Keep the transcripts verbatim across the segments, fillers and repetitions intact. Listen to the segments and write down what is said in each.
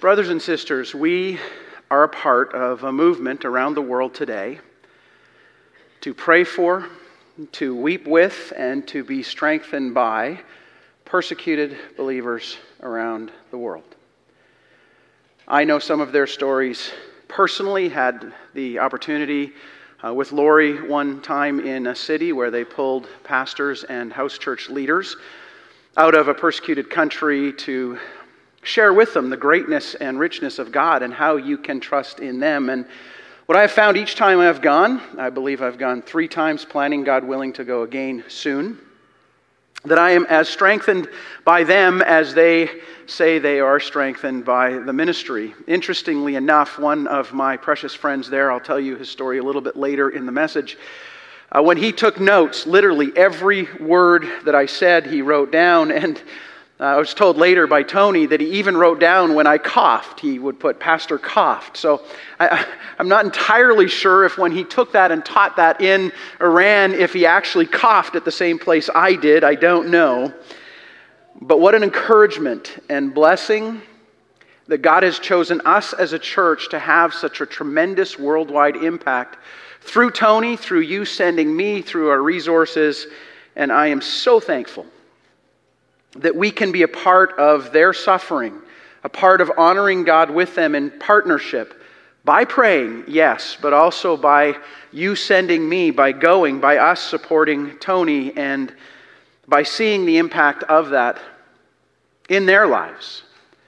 Brothers and sisters, we are a part of a movement around the world today to pray for, to weep with, and to be strengthened by persecuted believers around the world. I know some of their stories personally, had the opportunity uh, with Lori one time in a city where they pulled pastors and house church leaders out of a persecuted country to share with them the greatness and richness of God and how you can trust in them. And what I have found each time I've gone, I believe I've gone three times, planning, God willing, to go again soon, that I am as strengthened by them as they say they are strengthened by the ministry. Interestingly enough, one of my precious friends there, I'll tell you his story a little bit later in the message, uh, when he took notes, literally every word that I said he wrote down, and Uh, I was told later by Tony that he even wrote down when I coughed. He would put Pastor coughed. So I, I'm not entirely sure if when he took that and taught that in Iran, if he actually coughed at the same place I did. I don't know. But what an encouragement and blessing that God has chosen us as a church to have such a tremendous worldwide impact through Tony, through you sending me, through our resources. And I am so thankful that we can be a part of their suffering, a part of honoring God with them in partnership, by praying, yes, but also by you sending me, by going, by us supporting Tony, and by seeing the impact of that in their lives.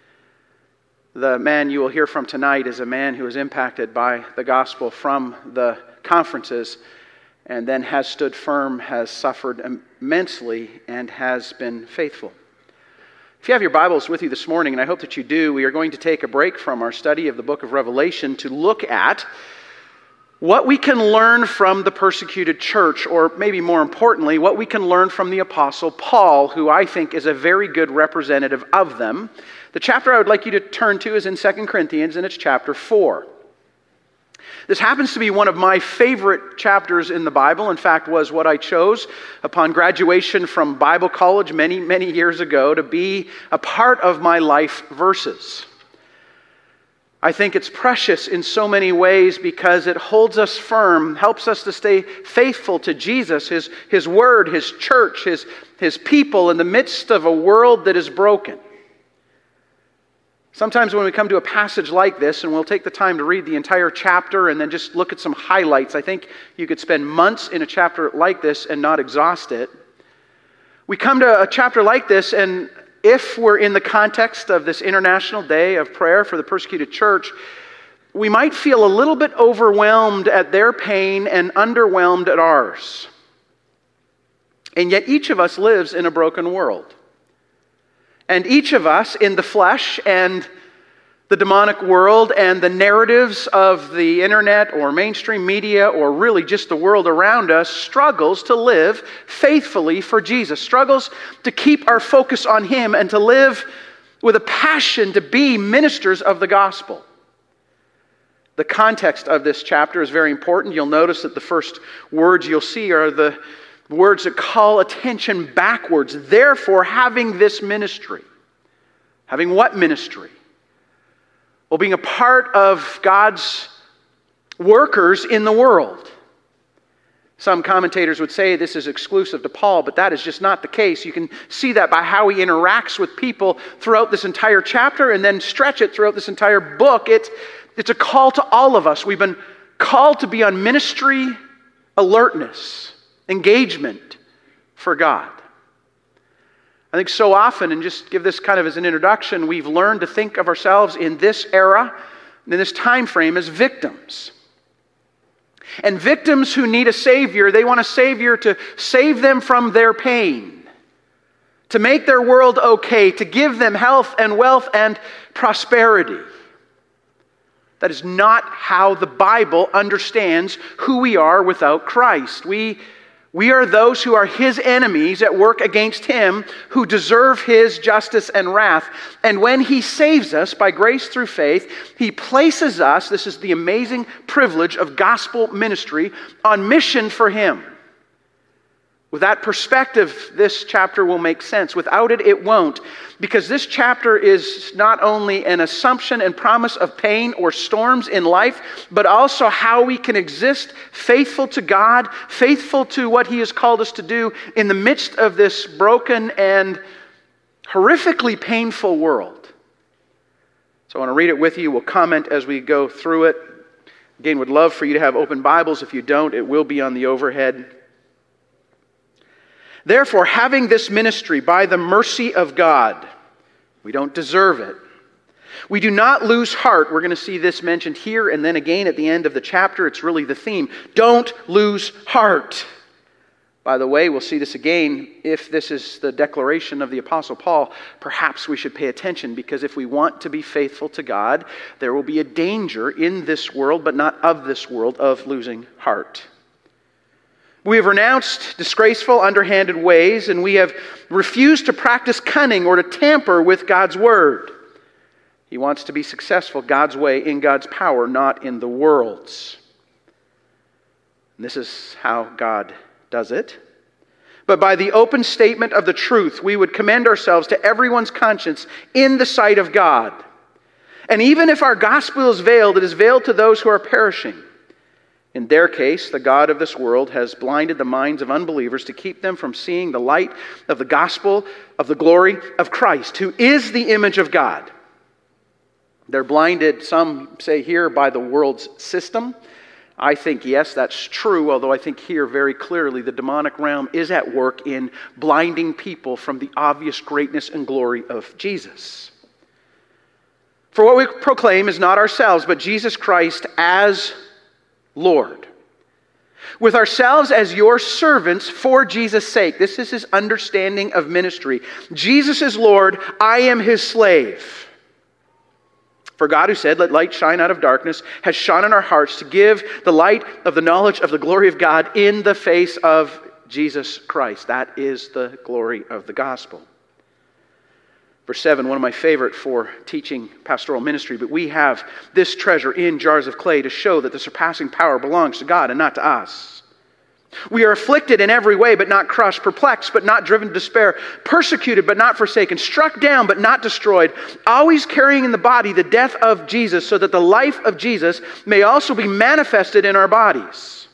The man you will hear from tonight is a man who is impacted by the gospel from the conferences and then has stood firm, has suffered immensely, and has been faithful. If you have your Bibles with you this morning, and I hope that you do, we are going to take a break from our study of the book of Revelation to look at what we can learn from the persecuted church, or maybe more importantly, what we can learn from the Apostle Paul, who I think is a very good representative of them. The chapter I would like you to turn to is in Second Corinthians, and it's chapter four. This happens to be one of my favorite chapters in the Bible. In fact, was what I chose upon graduation from Bible college many, many years ago to be a part of my life verses. I think it's precious in so many ways because it holds us firm, helps us to stay faithful to Jesus, His, His Word, His church, His, His people in the midst of a world that is broken. Sometimes when we come to a passage like this, and we'll take the time to read the entire chapter and then just look at some highlights, I think you could spend months in a chapter like this and not exhaust it. We come to a chapter like this, and if we're in the context of this International Day of Prayer for the Persecuted Church, we might feel a little bit overwhelmed at their pain and underwhelmed at ours. And yet each of us lives in a broken world. And each of us in the flesh and the demonic world and the narratives of the internet or mainstream media or really just the world around us struggles to live faithfully for Jesus, struggles to keep our focus on Him and to live with a passion to be ministers of the gospel. The context of this chapter is very important. You'll notice that the first words you'll see are the words that call attention backwards. Therefore, having this ministry. Having what ministry? Well, being a part of God's workers in the world. Some commentators would say this is exclusive to Paul, but that is just not the case. You can see that by how he interacts with people throughout this entire chapter and then stretch it throughout this entire book. It, it's a call to all of us. We've been called to be on ministry alertness, engagement for God. I think so often, and just give this kind of as an introduction, we've learned to think of ourselves in this era, in this time frame, as victims. And victims who need a Savior, they want a Savior to save them from their pain, to make their world okay, to give them health and wealth and prosperity. That is not how the Bible understands who we are without Christ. We We are those who are His enemies at work against Him, who deserve His justice and wrath. And when He saves us by grace through faith, He places us, this is the amazing privilege of gospel ministry, on mission for Him. With that perspective, this chapter will make sense. Without it, it won't. Because this chapter is not only an assumption and promise of pain or storms in life, but also how we can exist faithful to God, faithful to what He has called us to do in the midst of this broken and horrifically painful world. So I want to read it with you. We'll comment as we go through it. Again, would love for you to have open Bibles. If you don't, it will be on the overhead. Therefore, having this ministry by the mercy of God, we don't deserve it. We do not lose heart. We're going to see this mentioned here and then again at the end of the chapter. It's really the theme. Don't lose heart. By the way, we'll see this again. If this is the declaration of the Apostle Paul, perhaps we should pay attention, because if we want to be faithful to God, there will be a danger in this world, but not of this world, of losing heart. We have renounced disgraceful, underhanded ways, and we have refused to practice cunning or to tamper with God's word. He wants to be successful God's way, in God's power, not in the world's. And this is how God does it. But by the open statement of the truth, we would commend ourselves to everyone's conscience in the sight of God. And even if our gospel is veiled, it is veiled to those who are perishing. In their case, the God of this world has blinded the minds of unbelievers to keep them from seeing the light of the gospel of the glory of Christ, who is the image of God. They're blinded, some say here, by the world's system. I think, yes, that's true, although I think here very clearly the demonic realm is at work in blinding people from the obvious greatness and glory of Jesus. For what we proclaim is not ourselves, but Jesus Christ as Lord, with ourselves as your servants for Jesus' sake. This is his understanding of ministry. Jesus is Lord, I am his slave. For God, who said, "Let light shine out of darkness," has shone in our hearts to give the light of the knowledge of the glory of God in the face of Jesus Christ. That is the glory of the gospel. Verse seven, one of my favorite for teaching pastoral ministry, but we have this treasure in jars of clay to show that the surpassing power belongs to God and not to us. We are afflicted in every way, but not crushed, perplexed, but not driven to despair, persecuted, but not forsaken, struck down, but not destroyed, always carrying in the body the death of Jesus, so that the life of Jesus may also be manifested in our bodies.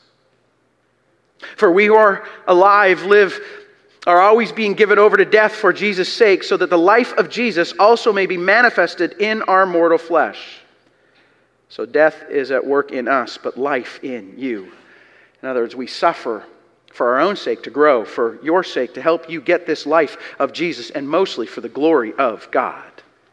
For we who are alive live are always being given over to death for Jesus' sake, so that the life of Jesus also may be manifested in our mortal flesh. So death is at work in us, but life in you. In other words, we suffer for our own sake to grow, for your sake to help you get this life of Jesus, and mostly for the glory of God.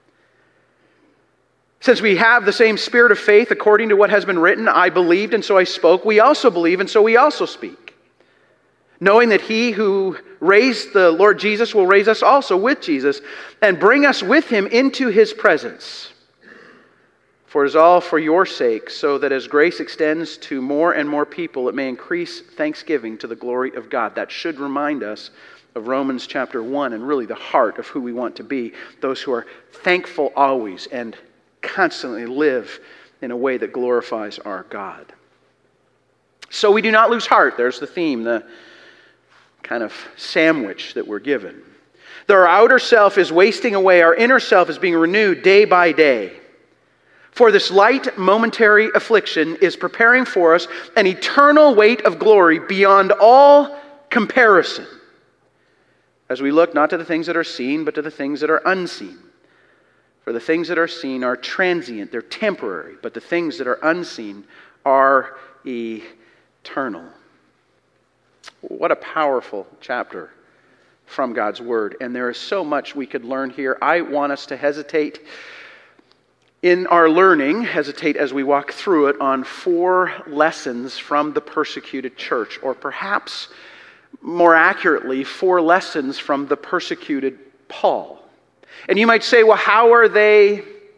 Since we have the same spirit of faith, according to what has been written, I believed and so I spoke, we also believe and so we also speak. Knowing that he who raised the Lord Jesus will raise us also with Jesus and bring us with him into his presence. For it is all for your sake, so that as grace extends to more and more people, it may increase thanksgiving to the glory of God. That should remind us of Romans chapter one and really the heart of who we want to be. Those who are thankful always and constantly live in a way that glorifies our God. So we do not lose heart. There's the theme, the kind of sandwich that we're given. Though our outer self is wasting away, our inner self is being renewed day by day. For this light momentary affliction is preparing for us an eternal weight of glory beyond all comparison, as we look not to the things that are seen, but to the things that are unseen. For the things that are seen are transient, they're temporary, but the things that are unseen are eternal. What a powerful chapter from God's Word. And there is so much we could learn here. I want us to hesitate in our learning, hesitate as we walk through it, on four lessons from the persecuted church. Or perhaps, more accurately, four lessons from the persecuted Paul. And you might say, well, how are they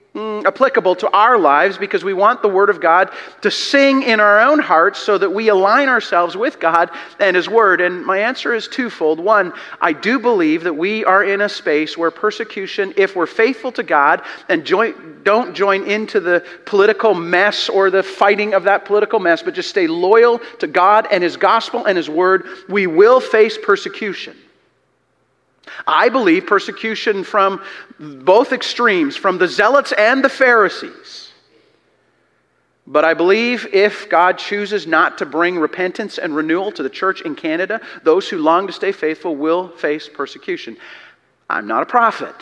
mm, applicable to our lives because we want the Word of God to sing in our own hearts so that we align ourselves with God and His Word? And my answer is twofold. One, I do believe that we are in a space where persecution, if we're faithful to God and join, don't join into the political mess or the fighting of that political mess, but just stay loyal to God and His gospel and His Word, we will face persecution. I believe persecution from both extremes, from the Zealots and the Pharisees. But I believe if God chooses not to bring repentance and renewal to the church in Canada, those who long to stay faithful will face persecution. I'm not a prophet,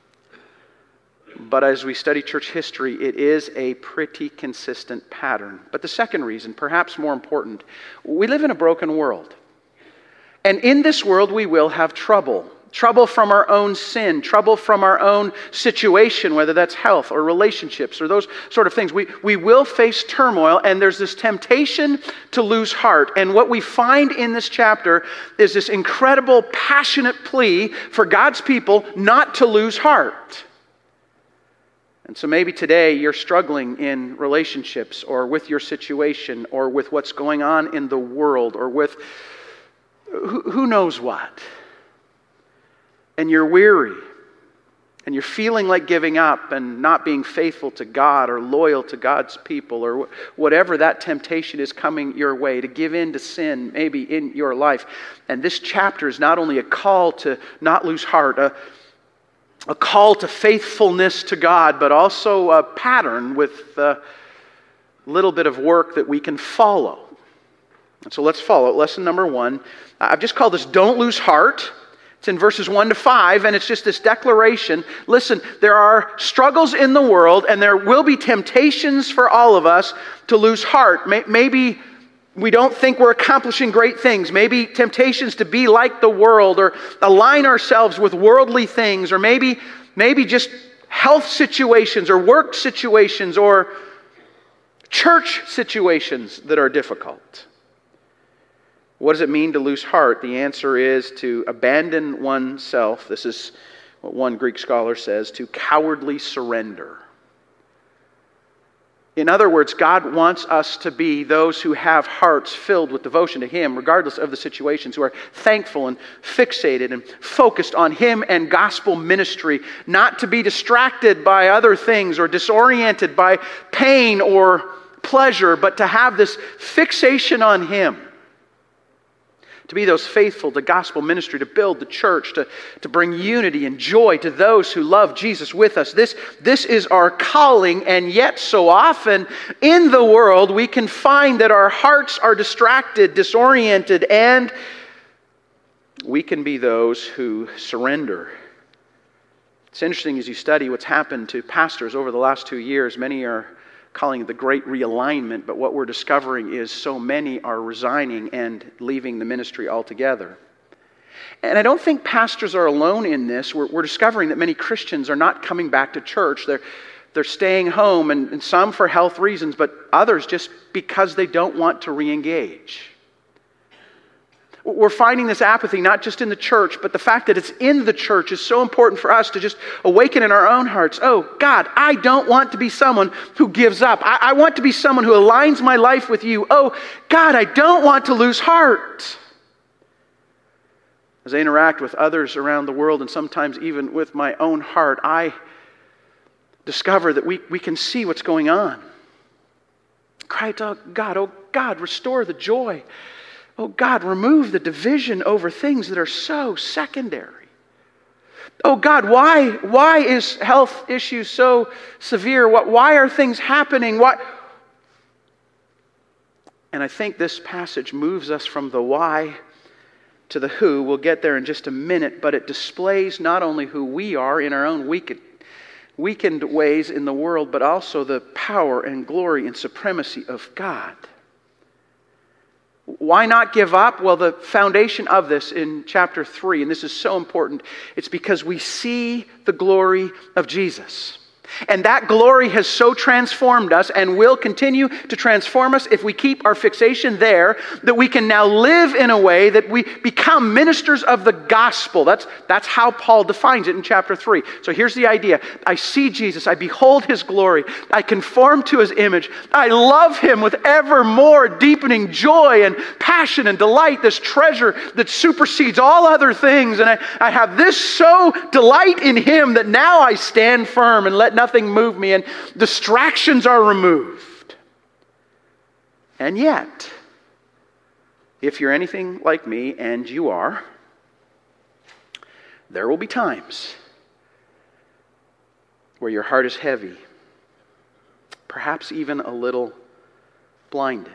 but as we study church history, it is a pretty consistent pattern. But the second reason, perhaps more important, we live in a broken world. And in this world we will have trouble. Trouble from our own sin, trouble from our own situation, whether that's health or relationships or those sort of things. We, we will face turmoil, and there's this temptation to lose heart. And what we find in this chapter is this incredible, passionate plea for God's people not to lose heart. And so maybe today you're struggling in relationships or with your situation or with what's going on in the world or with who, who knows what. And you're weary, and you're feeling like giving up and not being faithful to God or loyal to God's people or whatever that temptation is coming your way, to give in to sin maybe in your life. And this chapter is not only a call to not lose heart, a, a call to faithfulness to God, but also a pattern with a little bit of work that we can follow. And so let's follow it. Lesson number one. I've just called this Don't Lose Heart. It's in verses one to five, and it's just this declaration. Listen, there are struggles in the world, and there will be temptations for all of us to lose heart. Maybe we don't think we're accomplishing great things. Maybe temptations to be like the world or align ourselves with worldly things, or maybe, maybe just health situations or work situations or church situations that are difficult. What does it mean to lose heart? The answer is to abandon oneself. This is what one Greek scholar says, to cowardly surrender. In other words, God wants us to be those who have hearts filled with devotion to Him, regardless of the situations, who are thankful and fixated and focused on Him and gospel ministry, not to be distracted by other things or disoriented by pain or pleasure, but to have this fixation on Him. To be those faithful to gospel ministry, to build the church, to, to bring unity and joy to those who love Jesus with us. This, this is our calling, and yet so often in the world we can find that our hearts are distracted, disoriented, and we can be those who surrender. It's interesting as you study what's happened to pastors over the last two years. Many are calling it the great realignment, but what we're discovering is so many are resigning and leaving the ministry altogether. And I don't think pastors are alone in this. We're, we're discovering that many Christians are not coming back to church. They're, they're staying home, and, and some for health reasons, but others just because they don't want to re-engage. We're finding this apathy not just in the church, but the fact that it's in the church is so important for us to just awaken in our own hearts. Oh, God, I don't want to be someone who gives up. I, I want to be someone who aligns my life with You. Oh, God, I don't want to lose heart. As I interact with others around the world, and sometimes even with my own heart, I discover that we, we can see what's going on. Cry to God, oh God, restore the joy. Oh God, remove the division over things that are so secondary. Oh God, why, why is health issues so severe? What, why are things happening? What? And I think this passage moves us from the why to the who. We'll get there in just a minute, but it displays not only who we are in our own weakened, weakened ways in the world, but also the power and glory and supremacy of God. Why not give up? Well, the foundation of this in chapter three, and this is so important, it's because we see the glory of Jesus. And that glory has so transformed us and will continue to transform us if we keep our fixation there, that we can now live in a way that we become ministers of the gospel. That's, that's how Paul defines it in chapter three. So here's the idea. I see Jesus. I behold his glory. I conform to his image. I love him with ever more deepening joy and passion and delight, this treasure that supersedes all other things. And I, I have this so delight in him that now I stand firm and let nothing move me, and distractions are removed. And yet, if you're anything like me, and you are, there will be times where your heart is heavy, perhaps even a little blinded,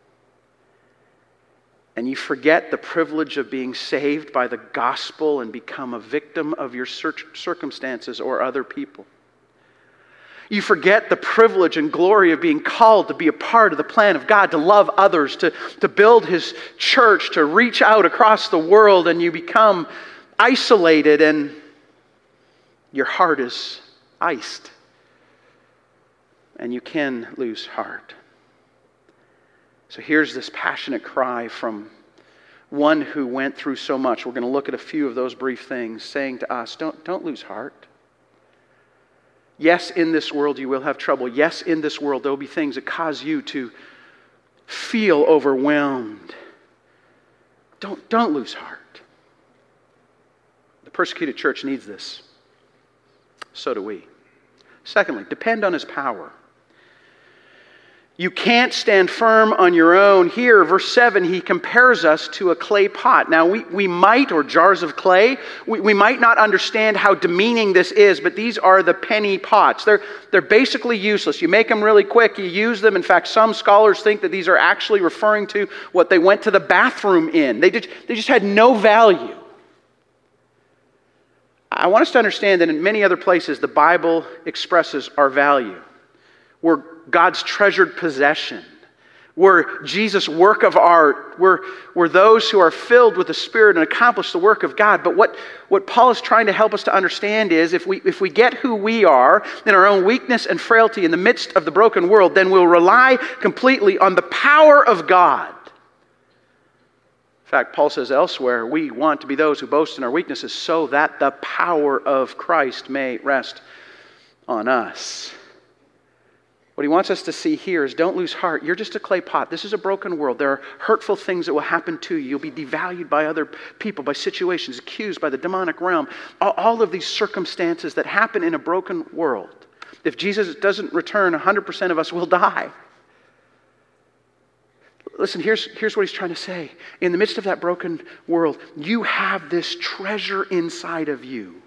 and you forget the privilege of being saved by the gospel and become a victim of your circumstances or other people. You forget the privilege and glory of being called to be a part of the plan of God, to love others, to, to build his church, to reach out across the world, and you become isolated and your heart is iced. And you can lose heart. So here's this passionate cry from one who went through so much. We're going to look at a few of those brief things, saying to us, don't, don't lose heart. Yes, in this world you will have trouble. Yes, in this world there will be things that cause you to feel overwhelmed. Don't, don't lose heart. The persecuted church needs this. So do we. Secondly, depend on his power. You can't stand firm on your own. Here, verse seven, he compares us to a clay pot. Now, we, we might, or jars of clay, we, we might not understand how demeaning this is, but these are the penny pots. They're, they're basically useless. You make them really quick, you use them. In fact, some scholars think that these are actually referring to what they went to the bathroom in. They just, they just had no value. I want us to understand that in many other places, the Bible expresses our value. We're God's treasured possession. We're Jesus' work of art. We're, we're those who are filled with the Spirit and accomplish the work of God. But what, what Paul is trying to help us to understand is if we, if we get who we are in our own weakness and frailty in the midst of the broken world, then we'll rely completely on the power of God. In fact, Paul says elsewhere, we want to be those who boast in our weaknesses so that the power of Christ may rest on us. What he wants us to see here is don't lose heart. You're just a clay pot. This is a broken world. There are hurtful things that will happen to you. You'll be devalued by other people, by situations, accused by the demonic realm. All of these circumstances that happen in a broken world. If Jesus doesn't return, one hundred percent of us will die. Listen, here's, here's what he's trying to say. In the midst of that broken world, you have this treasure inside of you.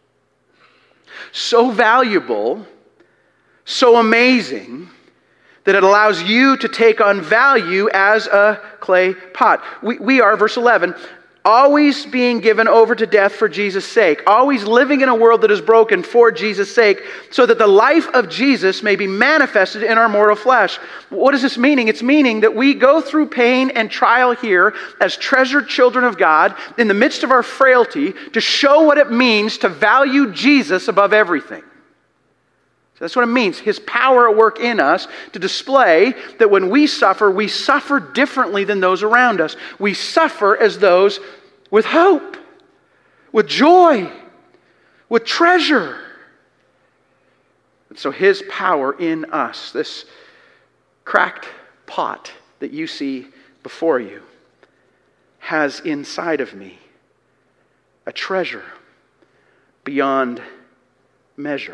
So valuable, so amazing, that it allows you to take on value as a clay pot. We, we are, verse eleven, always being given over to death for Jesus' sake. Always living in a world that is broken for Jesus' sake, so that the life of Jesus may be manifested in our mortal flesh. What is this meaning? It's meaning that we go through pain and trial here as treasured children of God in the midst of our frailty to show what it means to value Jesus above everything. That's what it means. His power at work in us to display that when we suffer, we suffer differently than those around us. We suffer as those with hope, with joy, with treasure. And so his power in us, this cracked pot that you see before you, has inside of me a treasure beyond measure.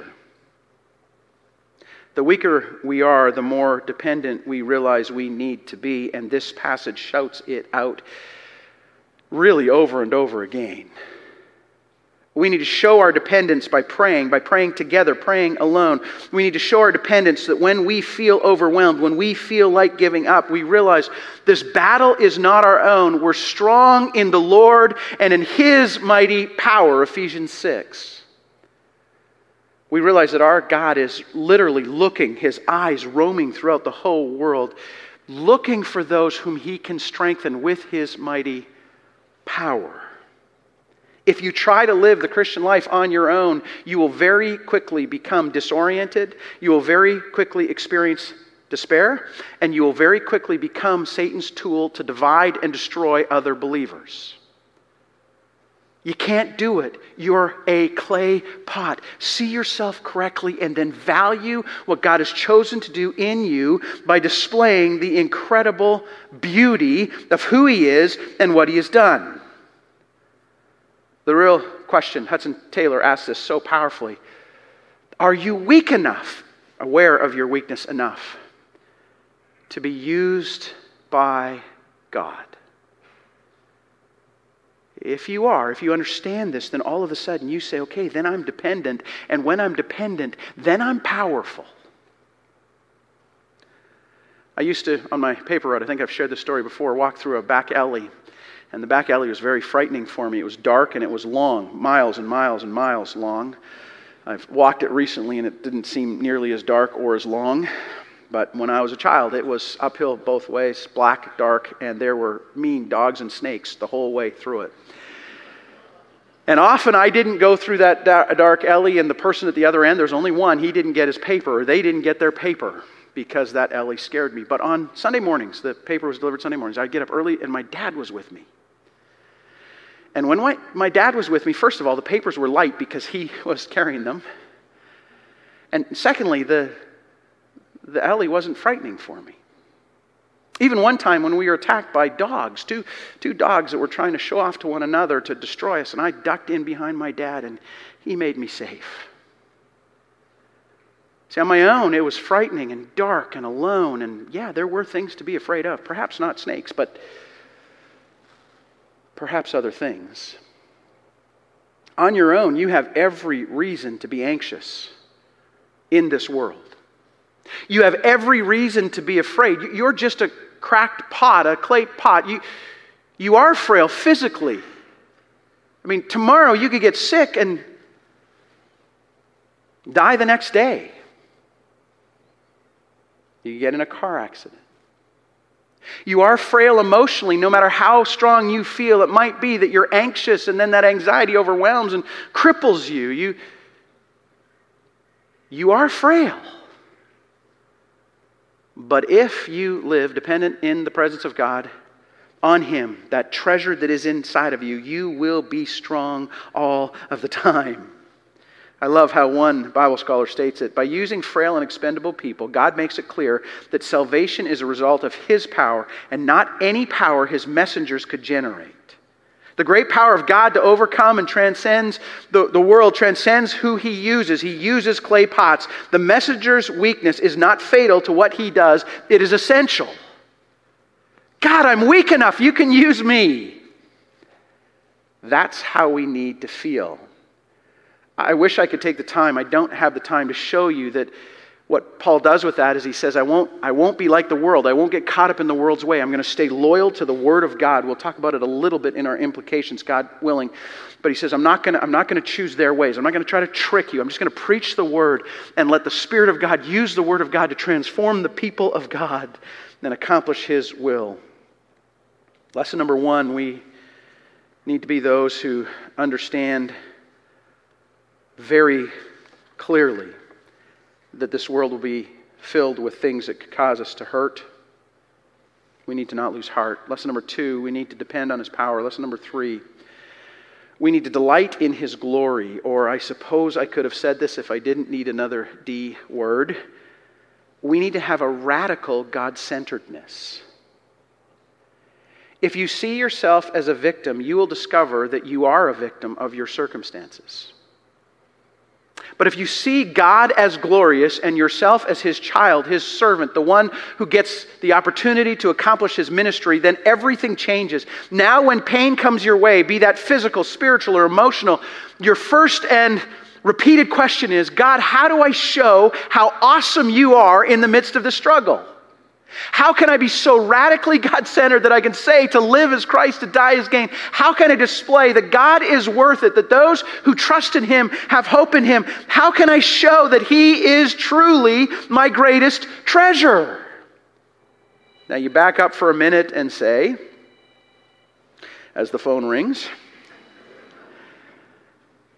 The weaker we are, the more dependent we realize we need to be, and this passage shouts it out really over and over again. We need to show our dependence by praying, by praying together, praying alone. We need to show our dependence that when we feel overwhelmed, when we feel like giving up, we realize this battle is not our own. We're strong in the Lord and in His mighty power, Ephesians six. We realize that our God is literally looking, His eyes roaming throughout the whole world, looking for those whom He can strengthen with His mighty power. If you try to live the Christian life on your own, you will very quickly become disoriented. You will very quickly experience despair, and you will very quickly become Satan's tool to divide and destroy other believers. You can't do it. You're a clay pot. See yourself correctly and then value what God has chosen to do in you by displaying the incredible beauty of who He is and what He has done. The real question, Hudson Taylor asked this so powerfully, are you weak enough, aware of your weakness enough, to be used by God? If you are, if you understand this, then all of a sudden you say, okay, then I'm dependent. And when I'm dependent, then I'm powerful. I used to, on my paper route, I think I've shared this story before, walk through a back alley. And the back alley was very frightening for me. It was dark and it was long, miles and miles and miles long. I've walked it recently and it didn't seem nearly as dark or as long. But when I was a child, it was uphill both ways, black, dark, and there were mean dogs and snakes the whole way through it. And often I didn't go through that dark alley, and the person at the other end, there's only one, he didn't get his paper, or they didn't get their paper, because that alley scared me. But on Sunday mornings, the paper was delivered Sunday mornings, I'd get up early, and my dad was with me. And when my, my dad was with me, first of all, the papers were light because he was carrying them. And secondly, the The alley wasn't frightening for me. Even one time when we were attacked by dogs, two, two dogs that were trying to show off to one another to destroy us, and I ducked in behind my dad and he made me safe. See, on my own, it was frightening and dark and alone, and yeah, there were things to be afraid of. Perhaps not snakes, but perhaps other things. On your own, you have every reason to be anxious in this world. You have every reason to be afraid. You're just a cracked pot, a clay pot. You, you are frail physically. I mean, tomorrow you could get sick and die the next day. You could get in a car accident. You are frail emotionally, no matter how strong you feel. It might be that you're anxious and then that anxiety overwhelms and cripples you. You, you are frail. But if you live dependent in the presence of God, on Him, that treasure that is inside of you, you will be strong all of the time. I love how one Bible scholar states it. By using frail and expendable people, God makes it clear that salvation is a result of His power and not any power His messengers could generate. The great power of God to overcome and transcends the, the world transcends who He uses. He uses clay pots. The messenger's weakness is not fatal to what he does. It is essential. God, I'm weak enough. You can use me. That's how we need to feel. I wish I could take the time. I don't have the time to show you that what Paul does with that is he says, I won't, I won't be like the world. I won't get caught up in the world's way. I'm going to stay loyal to the Word of God. We'll talk about it a little bit in our implications, God willing. But he says, I'm not going to, I'm not going to choose their ways. I'm not going to try to trick you. I'm just going to preach the Word and let the Spirit of God use the Word of God to transform the people of God and accomplish His will. Lesson number one, we need to be those who understand very clearly that this world will be filled with things that could cause us to hurt. We need to not lose heart. Lesson number two, we need to depend on His power. Lesson number three, we need to delight in His glory. Or I suppose I could have said this if I didn't need another D word. We need to have a radical God-centeredness. If you see yourself as a victim, you will discover that you are a victim of your circumstances. But if you see God as glorious and yourself as His child, His servant, the one who gets the opportunity to accomplish His ministry, then everything changes. Now when pain comes your way, be that physical, spiritual, or emotional, your first and repeated question is, God, how do I show how awesome You are in the midst of the struggle? How can I be so radically God-centered that I can say to live as Christ, to die as gain? How can I display that God is worth it, that those who trust in Him have hope in Him? How can I show that He is truly my greatest treasure? Now you back up for a minute and say, as the phone rings,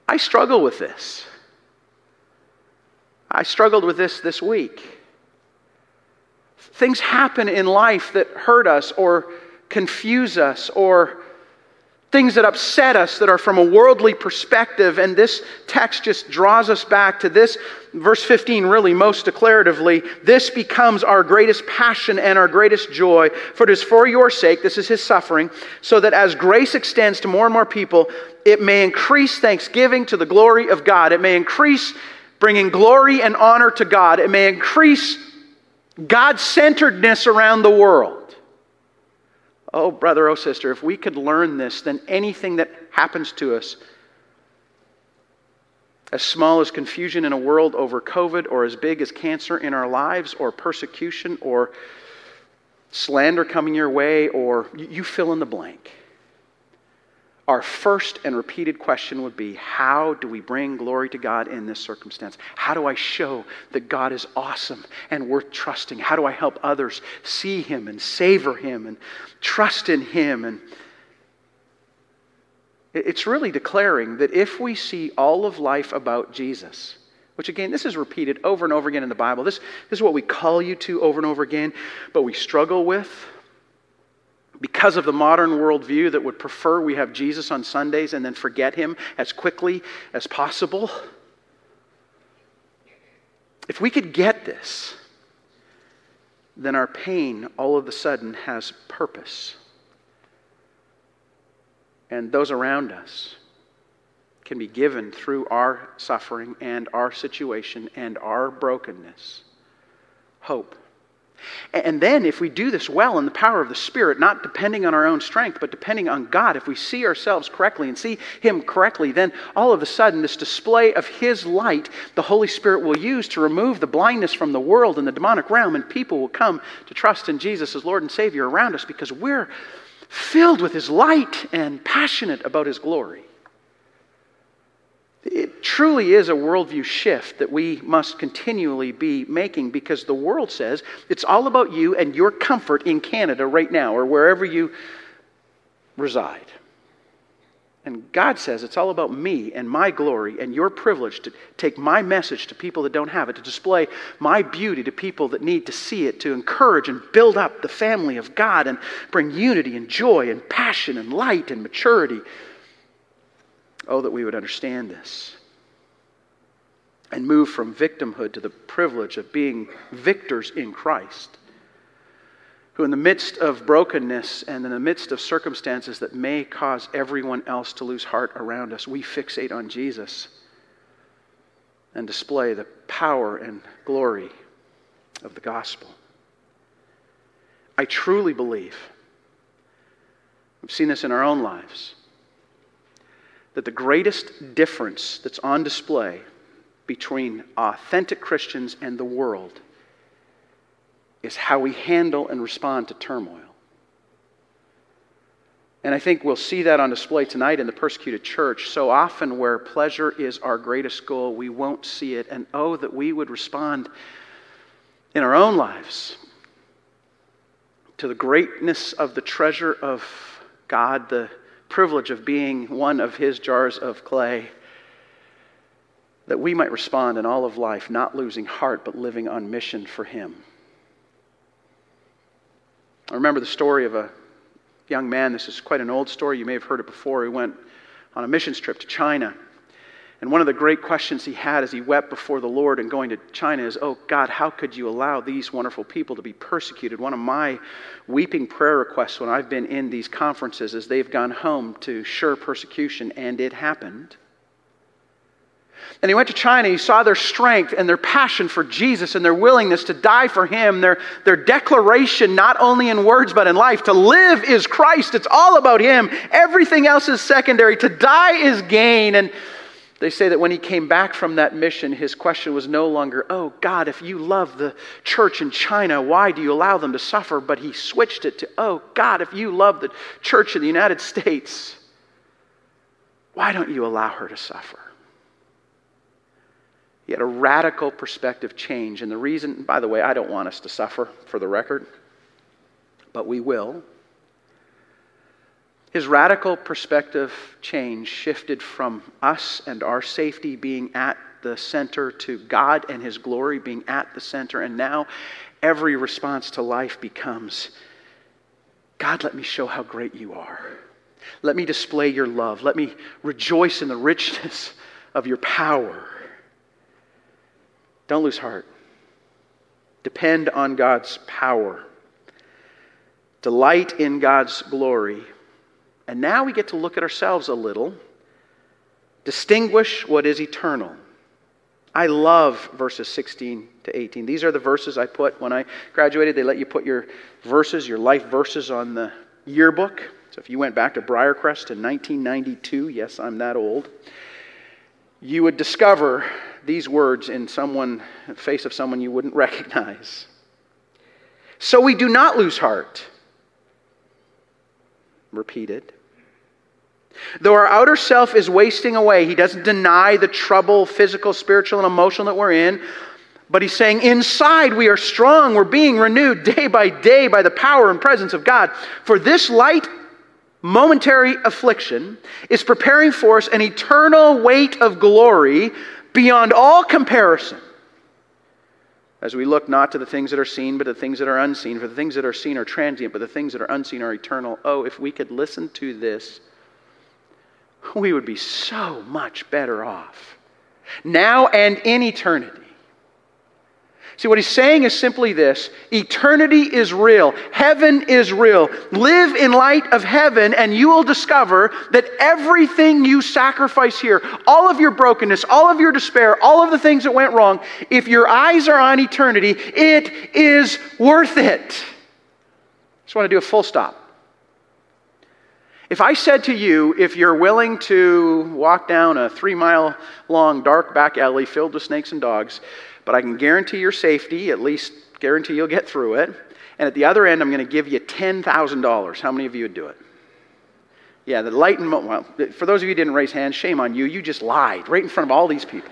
I struggle with this. I struggled with this this week. Things happen in life that hurt us or confuse us, or things that upset us that are from a worldly perspective. And this text just draws us back to this. Verse fifteen really most declaratively, this becomes our greatest passion and our greatest joy. For it is for your sake, this is his suffering, so that as grace extends to more and more people, it may increase thanksgiving to the glory of God. It may increase bringing glory and honor to God. It may increase God-centeredness around the world. Oh, brother, oh, sister, if we could learn this, then anything that happens to us, as small as confusion in a world over COVID, or as big as cancer in our lives, or persecution, or slander coming your way, or you fill in the blank. Our first and repeated question would be, how do we bring glory to God in this circumstance? How do I show that God is awesome and worth trusting? How do I help others see Him and savor Him and trust in Him? And it's really declaring that if we see all of life about Jesus, which again, this is repeated over and over again in the Bible. This, this is what we call you to over and over again, but we struggle with. Because of the modern worldview that would prefer we have Jesus on Sundays and then forget Him as quickly as possible. If we could get this, then our pain all of a sudden has purpose. And those around us can be given through our suffering and our situation and our brokenness hope. And then if we do this well in the power of the Spirit, not depending on our own strength, but depending on God, if we see ourselves correctly and see Him correctly, then all of a sudden this display of His light, the Holy Spirit will use to remove the blindness from the world and the demonic realm, and people will come to trust in Jesus as Lord and Savior around us because we're filled with His light and passionate about His glory. It truly is a worldview shift that we must continually be making, because the world says it's all about you and your comfort in Canada right now or wherever you reside. And God says it's all about me and my glory and your privilege to take my message to people that don't have it, to display my beauty to people that need to see it, to encourage and build up the family of God and bring unity and joy and passion and light and maturity. Oh, that we would understand this and move from victimhood to the privilege of being victors in Christ, who in the midst of brokenness and in the midst of circumstances that may cause everyone else to lose heart around us, we fixate on Jesus and display the power and glory of the gospel. I truly believe, we've seen this in our own lives, that the greatest difference that's on display between authentic Christians and the world is how we handle and respond to turmoil. And I think we'll see that on display tonight in the persecuted church. So often where pleasure is our greatest goal, we won't see it. And oh, that we would respond in our own lives to the greatness of the treasure of God, the privilege of being one of His jars of clay, that we might respond in all of life, not losing heart, but living on mission for Him. I remember the story of a young man. This is quite an old story. You may have heard it before. He went on a missions trip to China. And one of the great questions he had as he wept before the Lord in going to China is, oh God, how could you allow these wonderful people to be persecuted? One of my weeping prayer requests when I've been in these conferences is they've gone home to sure persecution, and it happened. And he went to China. He saw their strength and their passion for Jesus and their willingness to die for Him, their, their declaration not only in words but in life. To live is Christ. It's all about Him. Everything else is secondary. To die is gain. And they say that when he came back from that mission, his question was no longer, oh God, if you love the church in China, why do you allow them to suffer? But he switched it to, oh God, if you love the church in the United States, why don't you allow her to suffer? He had a radical perspective change. And the reason, by the way, I don't want us to suffer, for the record, but we will. His radical perspective change shifted from us and our safety being at the center to God and His glory being at the center. And now every response to life becomes, God, let me show how great you are. Let me display your love. Let me rejoice in the richness of your power. Don't lose heart. Depend on God's power. Delight in God's glory. And now we get to look at ourselves a little. Distinguish what is eternal. I love verses sixteen to eighteen. These are the verses I put when I graduated. They let you put your verses, your life verses on the yearbook. So if you went back to Briarcrest in nineteen ninety-two, yes, I'm that old, you would discover these words in someone, the face of someone you wouldn't recognize. So we do not lose heart. Repeated. Though our outer self is wasting away, he doesn't deny the trouble, physical, spiritual, and emotional that we're in. But he's saying inside we are strong. We're being renewed day by day by the power and presence of God. For this light, momentary affliction is preparing for us an eternal weight of glory beyond all comparison. As we look not to the things that are seen, but the things that are unseen. For the things that are seen are transient, but the things that are unseen are eternal. Oh, if we could listen to this, we would be so much better off. Now and in eternity. See, what he's saying is simply this. Eternity is real. Heaven is real. Live in light of heaven and you will discover that everything you sacrifice here, all of your brokenness, all of your despair, all of the things that went wrong, if your eyes are on eternity, it is worth it. Just want to do a full stop. If I said to you, if you're willing to walk down a three-mile long dark back alley filled with snakes and dogs, but I can guarantee your safety, at least guarantee you'll get through it, and at the other end I'm going to give you ten thousand dollars, how many of you would do it? Yeah, the light and... Mo- well, for those of you who didn't raise hands, shame on you. You just lied right in front of all these people.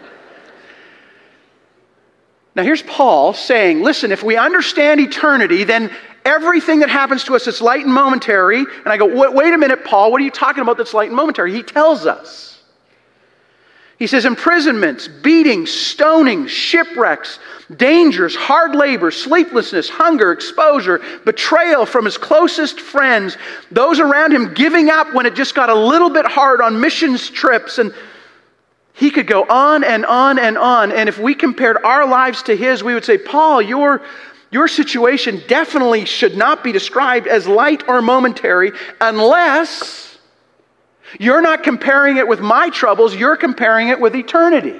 Now here's Paul saying, listen, if we understand eternity, then everything that happens to us is light and momentary. And I go, wait, wait a minute, Paul, what are you talking about that's light and momentary? He tells us. He says imprisonments, beatings, stonings, shipwrecks, dangers, hard labor, sleeplessness, hunger, exposure, betrayal from his closest friends, those around him giving up when it just got a little bit hard on missions trips, and he could go on and on and on. And if we compared our lives to his, we would say, Paul, your, your situation definitely should not be described as light or momentary unless you're not comparing it with my troubles, you're comparing it with eternity.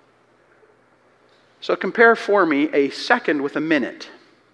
So compare for me a second with a minute,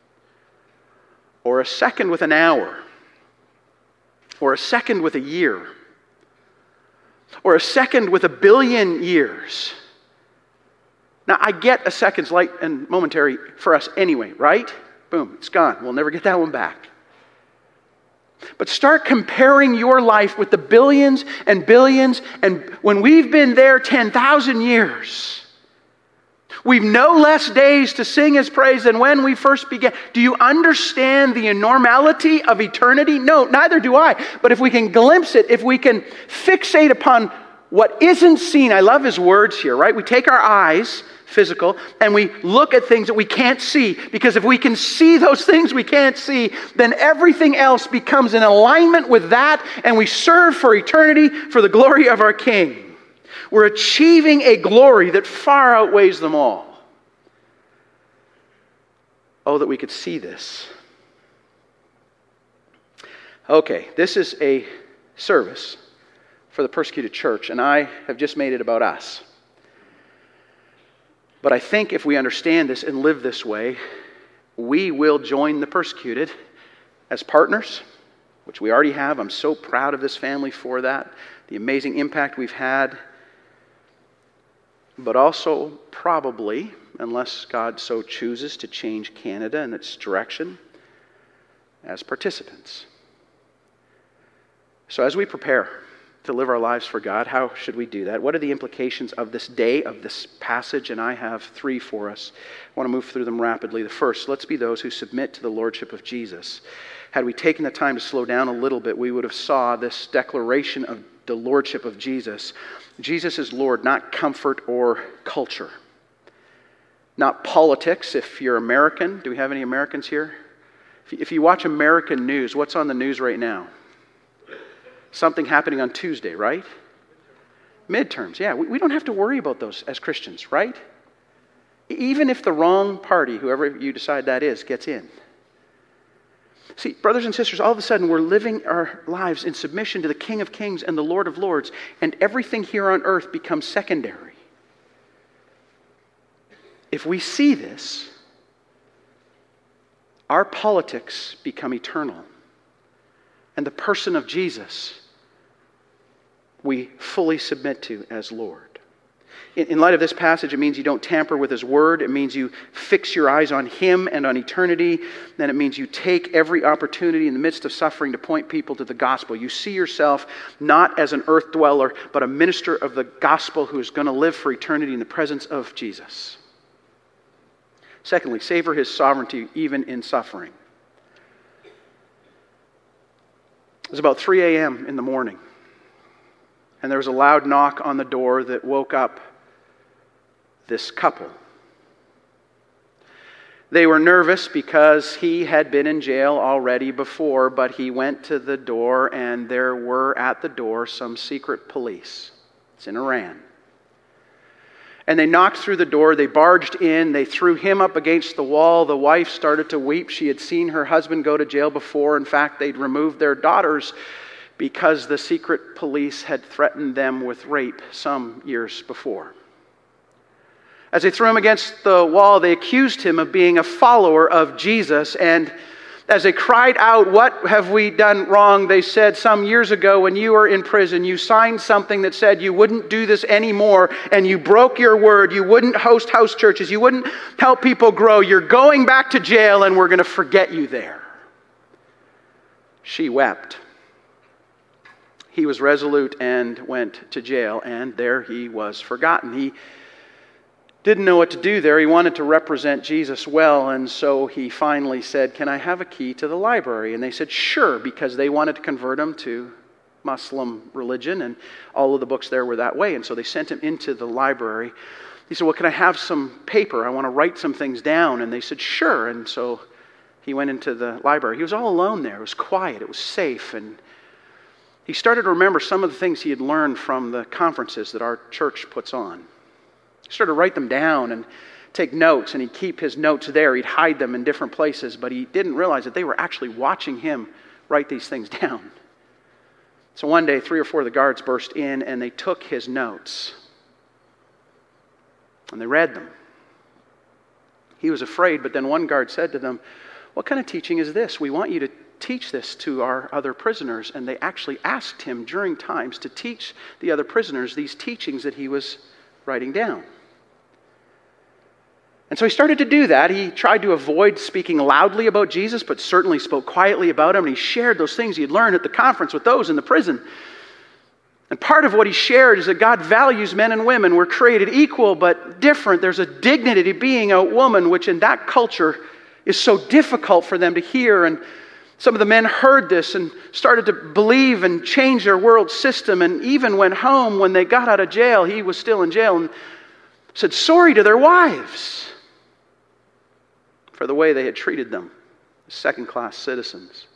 or a second with an hour, or a second with a year, or a second with a billion years. Now, I get a second's light and momentary for us anyway, right? Boom, it's gone. We'll never get that one back. But start comparing your life with the billions and billions, and when we've been there ten thousand years, we've no less days to sing His praise than when we first began. Do you understand the enormity of eternity? No, neither do I. But if we can glimpse it, if we can fixate upon what isn't seen, I love his words here, right? We take our eyes, physical, and we look at things that we can't see. Because if we can see those things we can't see, then everything else becomes in alignment with that, and we serve for eternity for the glory of our King. We're achieving a glory that far outweighs them all. Oh, that we could see this. Okay, this is a service for the persecuted church, and I have just made it about us. But I think if we understand this and live this way, we will join the persecuted as partners, which we already have. I'm so proud of this family for that, the amazing impact we've had. But also probably, unless God so chooses to change Canada and its direction, as participants. So as we prepare to live our lives for God. How should we do that? What are the implications of this day, of this passage? And I have three for us. I want to move through them rapidly. The first, let's be those who submit to the lordship of Jesus. Had we taken the time to slow down a little bit, we would have saw this declaration of the lordship of Jesus. Jesus is Lord, not comfort or culture. Not politics, if you're American. Do we have any Americans here? If you watch American news, what's on the news right now? Something happening on Tuesday, right? Midterms, yeah. We don't have to worry about those as Christians, right? Even if the wrong party, whoever you decide that is, gets in. See, brothers and sisters, all of a sudden we're living our lives in submission to the King of Kings and the Lord of Lords, and everything here on earth becomes secondary. If we see this, our politics become eternal. And the person of Jesus we fully submit to as Lord. In, in light of this passage, it means you don't tamper with His Word. It means you fix your eyes on Him and on eternity. Then it means you take every opportunity in the midst of suffering to point people to the gospel. You see yourself not as an earth dweller, but a minister of the gospel who is going to live for eternity in the presence of Jesus. Secondly, savor His sovereignty even in suffering. It was about three a.m. in the morning, and there was a loud knock on the door that woke up this couple. They were nervous because he had been in jail already before, but he went to the door, and there were at the door some secret police. It's in Iran. And they knocked through the door, they barged in, they threw him up against the wall. The wife started to weep. She had seen her husband go to jail before. In fact, they'd removed their daughters because the secret police had threatened them with rape some years before. As they threw him against the wall, they accused him of being a follower of Jesus. And as they cried out, "What have we done wrong?" they said, "Some years ago when you were in prison, you signed something that said you wouldn't do this anymore, and you broke your word. You wouldn't host house churches. You wouldn't help people grow. You're going back to jail, and we're going to forget you there." She wept. He was resolute and went to jail, and there he was forgotten. He didn't know what to do there. He wanted to represent Jesus well, and so he finally said, "Can I have a key to the library?" And they said, "Sure," because they wanted to convert him to Muslim religion, and all of the books there were that way. And so they sent him into the library. He said, "Well, can I have some paper? I want to write some things down." And they said, "Sure." And so he went into the library. He was all alone there. It was quiet. It was safe. And he started to remember some of the things he had learned from the conferences that our church puts on. He started to write them down and take notes, and he'd keep his notes there. He'd hide them in different places, but he didn't realize that they were actually watching him write these things down. So one day, three or four of the guards burst in, and they took his notes, and they read them. He was afraid, but then one guard said to them, "What kind of teaching is this? We want you to teach this to our other prisoners." And they actually asked him during times to teach the other prisoners these teachings that he was writing down. And so he started to do that. He tried to avoid speaking loudly about Jesus, but certainly spoke quietly about him. And he shared those things he had learned at the conference with those in the prison. And part of what he shared is that God values men and women. We're created equal but different. There's a dignity to being a woman, which in that culture is so difficult for them to hear. And some of the men heard this and started to believe and change their world system, and even went home when they got out of jail. He was still in jail, and said sorry to their wives for the way they had treated them as second-class citizens.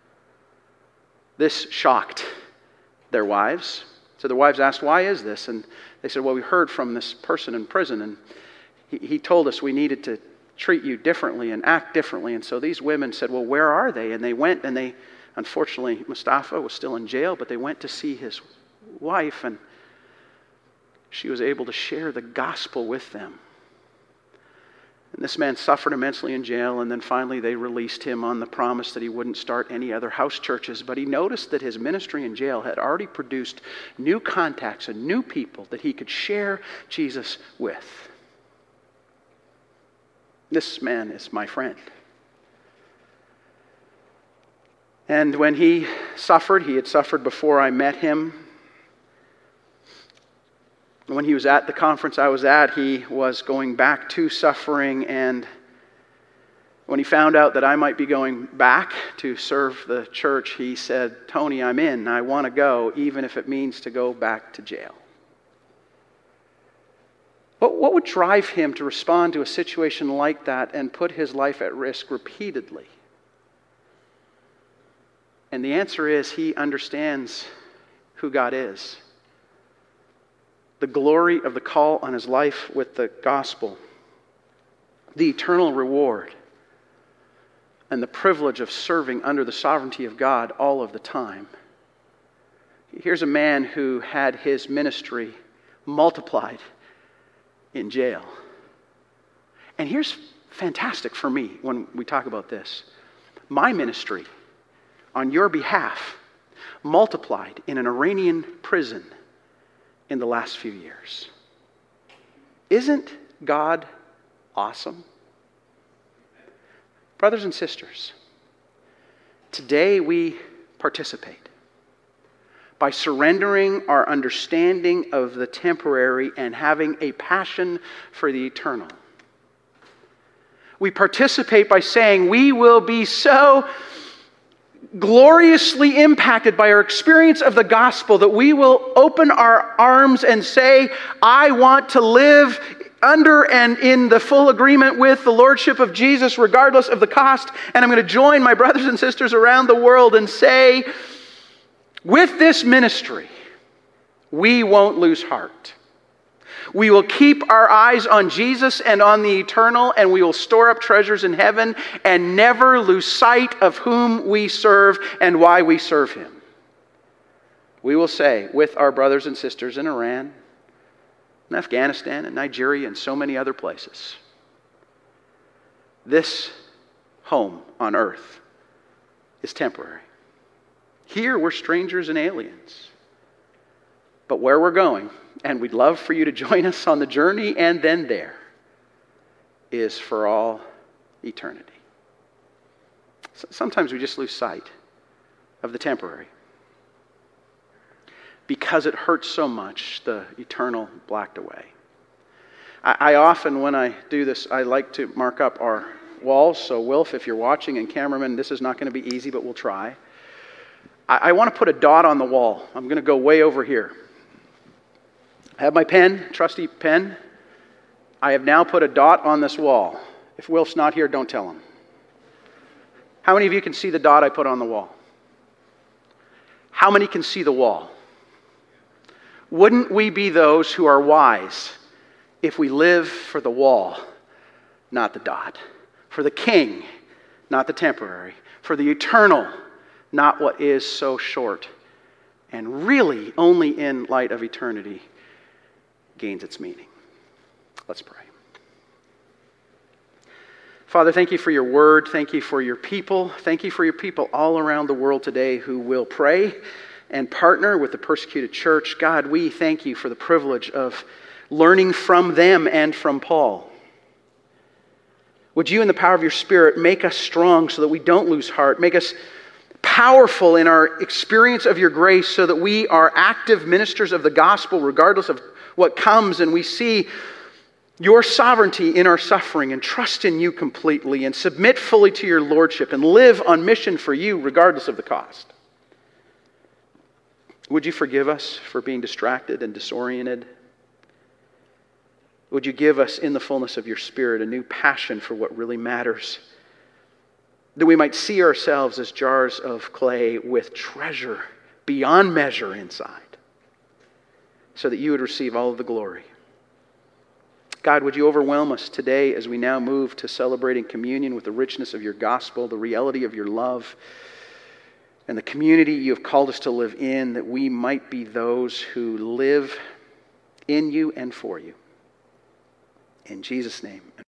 This shocked their wives. So their wives asked, "Why is this?" And they said, "Well, we heard from this person in prison, and he, he told us we needed to treat you differently and act differently." And so these women said, "Well, where are they?" And they went, and they, unfortunately, Mustafa was still in jail, but they went to see his wife, and she was able to share the gospel with them. And this man suffered immensely in jail, and then finally they released him on the promise that he wouldn't start any other house churches. But he noticed that his ministry in jail had already produced new contacts and new people that he could share Jesus with. This man is my friend. And when he suffered, he had suffered before I met him. When he was at the conference I was at, he was going back to suffering, and when he found out that I might be going back to serve the church, he said, "Tony, I'm in. I want to go, even if it means to go back to jail." What, what would drive him to respond to a situation like that and put his life at risk repeatedly? And the answer is he understands who God is. The glory of the call on his life with the gospel, the eternal reward, and the privilege of serving under the sovereignty of God all of the time. Here's a man who had his ministry multiplied in jail. And here's fantastic for me when we talk about this. My ministry on your behalf multiplied in an Iranian prison in the last few years. Isn't God awesome? Brothers and sisters, today we participate by surrendering our understanding of the temporary and having a passion for the eternal. We participate by saying we will be so gloriously impacted by our experience of the gospel that we will open our arms and say, "I want to live under and in the full agreement with the Lordship of Jesus, regardless of the cost." And I'm going to join my brothers and sisters around the world and say, with this ministry, we won't lose heart. We will keep our eyes on Jesus and on the eternal, and we will store up treasures in heaven and never lose sight of whom we serve and why we serve him. We will say, with our brothers and sisters in Iran, in Afghanistan, and Nigeria, and so many other places, this home on earth is temporary. Here we're strangers and aliens. But where we're going, and we'd love for you to join us on the journey, and then there, is for all eternity. Sometimes we just lose sight of the temporary because it hurts so much, the eternal blacked away. I, I often, when I do this, I like to mark up our walls. So Wilf, if you're watching, and cameraman, this is not going to be easy, but we'll try. I, I want to put a dot on the wall. I'm going to go way over here. I have my pen, trusty pen. I have now put a dot on this wall. If Wilf's not here, don't tell him. How many of you can see the dot I put on the wall? How many can see the wall? Wouldn't we be those who are wise if we live for the wall, not the dot? For the king, not the temporary. For the eternal, not what is so short. And really, only in light of eternity gains its meaning. Let's pray. Father, thank you for your word. Thank you for your people. Thank you for your people all around the world today who will pray and partner with the persecuted church. God, we thank you for the privilege of learning from them and from Paul. Would you, in the power of your Spirit, make us strong so that we don't lose heart. Make us powerful in our experience of your grace so that we are active ministers of the gospel regardless of what comes, and we see your sovereignty in our suffering and trust in you completely and submit fully to your lordship and live on mission for you regardless of the cost. Would you forgive us for being distracted and disoriented? Would you give us in the fullness of your Spirit a new passion for what really matters? That we might see ourselves as jars of clay with treasure beyond measure inside, so that you would receive all of the glory. God, would you overwhelm us today as we now move to celebrating communion with the richness of your gospel, the reality of your love, and the community you have called us to live in, that we might be those who live in you and for you. In Jesus' name.